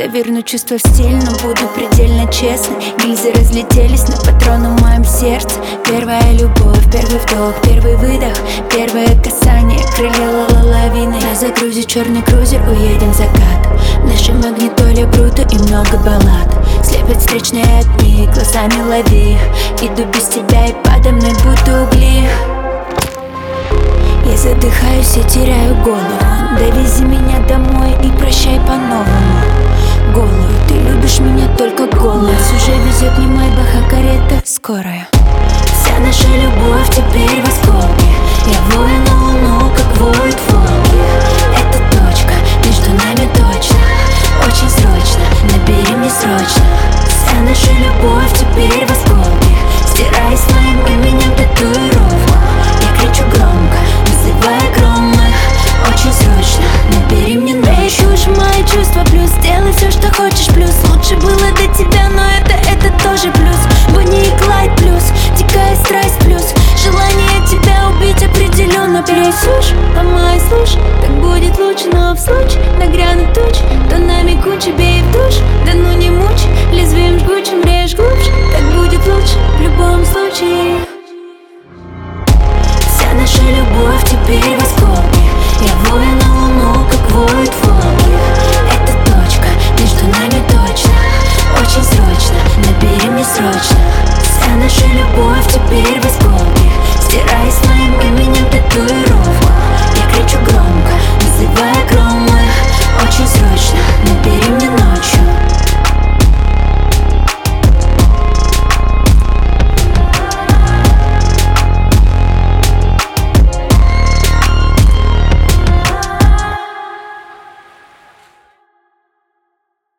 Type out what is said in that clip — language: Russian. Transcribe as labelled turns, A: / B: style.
A: верну чувства в стиль, но буду предельно честной. Гильзы разлетелись на патроны в моем сердце. Первая любовь, первый вдох, первый выдох, первое касание, крылья лавины. На загрузе черный крузер, уедем в закат. В нашей магнитоле бруто и много баллад. Слепят встречные огни, глазами лови. Иду без тебя и подо мной будто угли. Я задыхаюсь и теряю голову. Довези меня домой и прощай по-новому. Голую, ты любишь меня только голую. Нас уже везет не майбах, а карета скорая. Вся наша любовь теперь в осколке. Я вою на луну, как воют волки. Это точка, между нами точно. Очень срочно, набери мне срочно. Вся наша любовь теперь в осколке. Стирай с моим именем татуировку. Я кричу громко, вызывая громы. Очень срочно, набери мне ночь. Чушь, мои чувства плюс. Делай все, что хочешь плюс. Лучше было до тебя, но это тоже плюс. Бонни и Клайд плюс. Дикая страсть плюс. Желание тебя убить определенно плюс. Слушь, ломай, слушь, так будет лучше. Но в случае нагрянут тучи, то намеку тебе и в душ. Да ну не мучь, лезвием жгучим режь глубже. Так будет лучше в любом случае. Вся наша любовь теперь в осколке. Я вою на луну, как воют волки. Это точка, между нами точно. Очень срочно, набери мне срочно. Вся наша любовь теперь в осколке. Стирай с моим именем татуировку. Я кричу громко, вызывая громко.